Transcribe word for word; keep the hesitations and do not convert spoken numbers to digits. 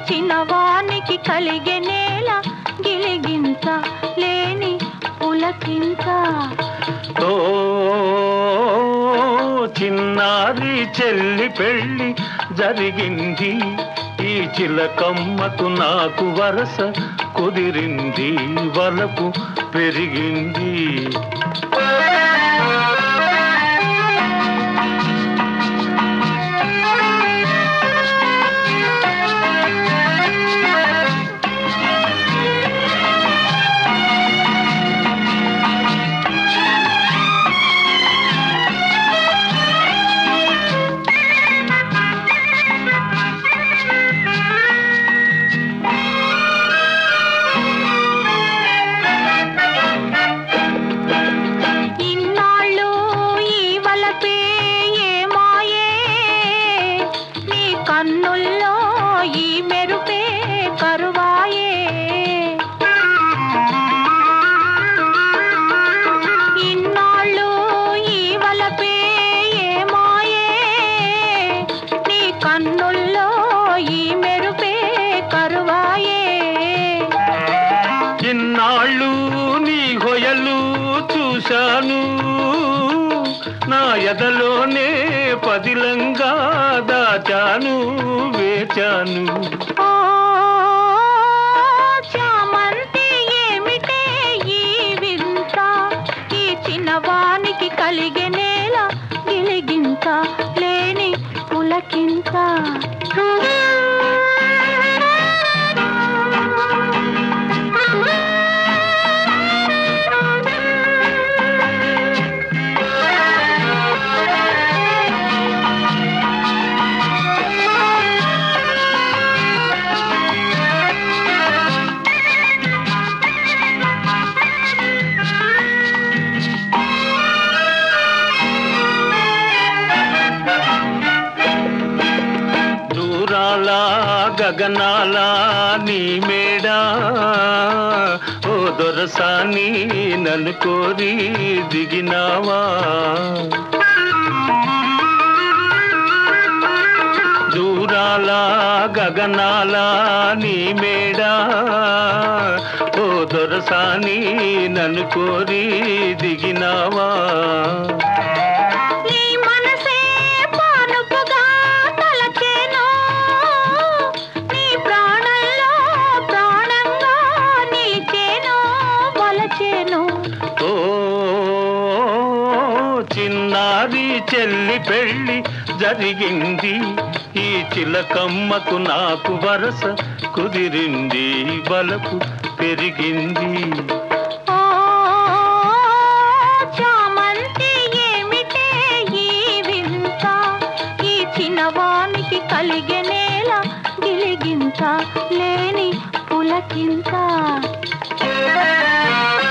చిన్నవానికి కలిగెనేల గిలిగింత లేని పులకింత. ఓ చిన్నారి చెల్లి పెళ్ళి జరిగింది, ఈ చిలకమ్మకు నాకు వరస కుదిరింది, వలపు పెరిగింది. కన్నుల్లో ఈ మెరుపే కరువాయే, ఇన్నాళ్ళు ఈ వలపే ఏమాయే, నీ కన్నుల్లో ఈ మెరుపే కరువాయే. ఇన్నాళ్ళు నీ హొయలు చూశాను, నా ఎదలోనే పదిలంగా దాచాను, వేచాను. ఓ చామంతి ఏమిటే ఈ వింత, ఈ చిన్నవానికి కలిగెనేల గిలిగింత లేని పులకింత. గగనాల నీ మేడా, ఓ దొరసాని నన్ను కోరి దిగినావా. దూరాల గగనాల నీ మేడా, ఓ దొరసాని నన్ను కోరి దిగినావా. చిన్నారి చెల్లి పెళ్ళి జరిగింది, ఈ చిలకమ్మకు నాకు వరస కుదిరింది, వలపు పెరిగింది. ఓ చామంతి ఏమిటే ఈ వింత, ఈ చిన్నవానికి కలిగెనేల గిలిగింత లేని పులకింత.